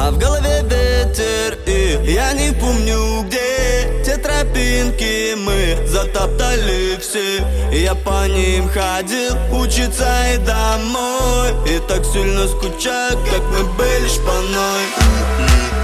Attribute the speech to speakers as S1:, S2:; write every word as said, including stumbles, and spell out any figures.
S1: а в голове ветер. И я не помню, где те тропинки мы затоптали все. И я по ним ходил учиться и домой. И так сильно скучаю, как мы были шпаной.